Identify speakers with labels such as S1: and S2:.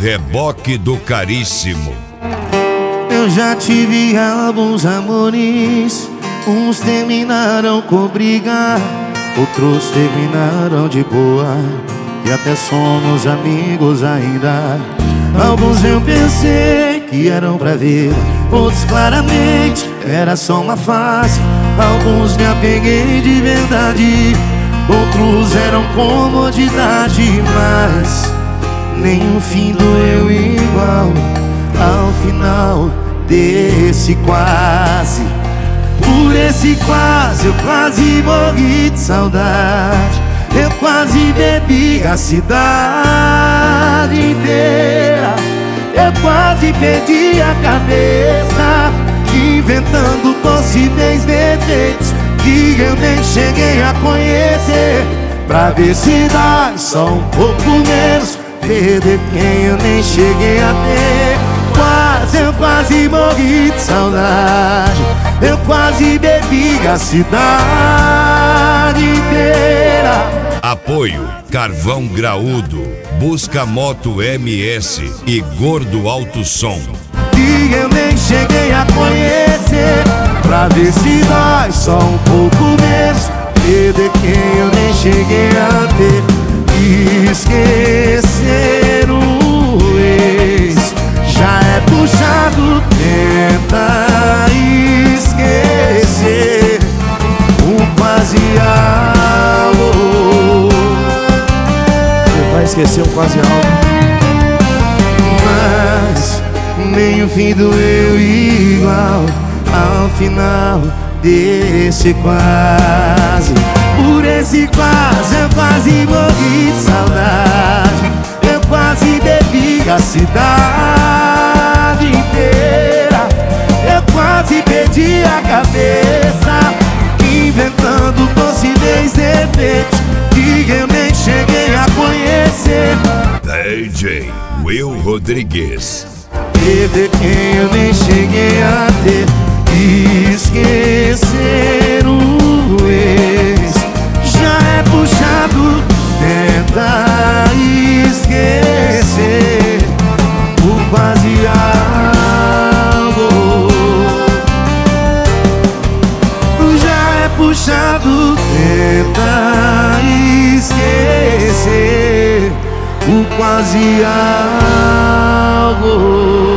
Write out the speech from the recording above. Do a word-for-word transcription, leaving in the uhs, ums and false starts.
S1: reboque do caríssimo.
S2: Eu já tive alguns amores, uns terminaram com briga, outros terminaram de boa, e até somos amigos ainda. Alguns eu pensei que eram pra ver, outros claramente era só uma fase. Alguns me apeguei de verdade, outros eram comodidade, mas nenhum fim doeu igual ao final desse quase. Por esse quase eu quase morri de saudade, eu quase bebi a cidade inteira, eu quase perdi a cabeça, inventando possíveis defeitos que eu nem cheguei a conhecer, pra ver se dá só um pouco menos, perder quem eu nem cheguei a ter. Quase, eu quase morri de saudade, eu quase bebi a cidade inteira.
S1: Apoio Carvão Graúdo, Busca Moto M S e Gordo Alto Som.
S2: Que eu nem cheguei a conhecer, pra ver se dói só um pouco menos, perder quem eu nem cheguei a ter. Esquecer o ex já é puxado, tenta esquecer o quase algo.
S3: Você vai esquecer um quase algo,
S2: Mas nem o fim doeu igual ao final desse quase. Por esse quase eu quase morri de saudade, eu quase bebi a cidade inteira, eu quase perdi a cabeça, inventando possíveis defeitos que eu nem cheguei a conhecer.
S1: D J Will Rodrigues.
S2: Perder quem eu nem cheguei a ter. Esquecer o ex já é puxado, tenta esquecer o quase algo. Já é puxado, tenta esquecer o quase algo.